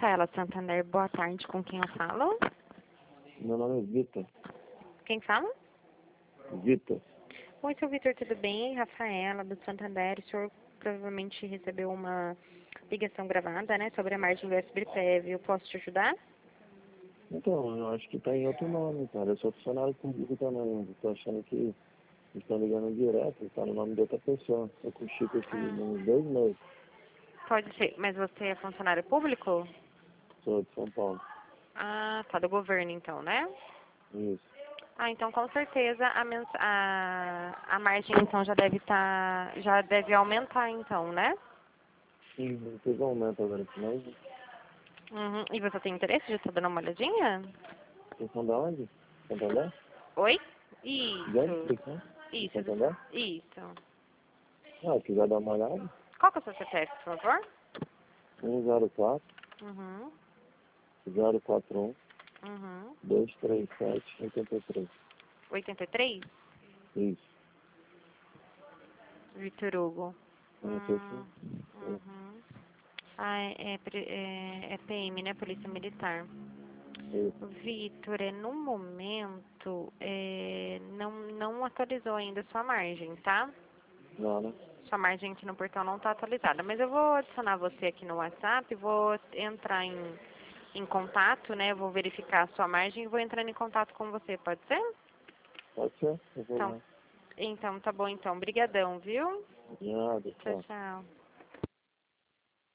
Rafaela Santander, boa tarde, com quem eu falo? Meu nome é Vitor. Quem fala? Vitor. Oi, seu Vitor, tudo bem? Rafaela, do Santander, o senhor provavelmente recebeu uma ligação gravada, né, sobre a margem do SBPEV, eu posso te ajudar? Então, eu acho que tá em outro nome, cara. Eu sou funcionário público também. Eu tô achando que estão ligando direto, tá no nome de outra pessoa. Eu com o Chico esse uns 2 meses. Pode ser, mas você é funcionário público? Sou de São Paulo. Ah, tá, do governo então, né? Isso. Ah, então com certeza a margem então já deve aumentar então, né? Sim, não teve aumento agora, mas Uhum. E você tem interesse de estar dando uma olhadinha? vocês são da onde? Santander? Oi? De onde Isso, vocês são? De isso, Santander? isso. Ah, quiser dar uma olhada? Qual que é o seu CPF, por favor? 104 Uhum, 041 uhum. 237 83. 83? Isso. Vitor Hugo. Não sei se... Uhum. Ah, é PM, né? Polícia Militar. Isso. Vitor, no momento, não atualizou ainda a sua margem, tá? Não, né? Sua margem aqui no portal não está atualizada, mas eu vou adicionar você aqui no WhatsApp, vou entrar em contato, né? Vou verificar a sua margem e vou entrando em contato com você, pode ser? Pode ser? Eu vou Então, lá. então tá bom então. Obrigadão, viu? Nada, Tchau, tchau. tchau.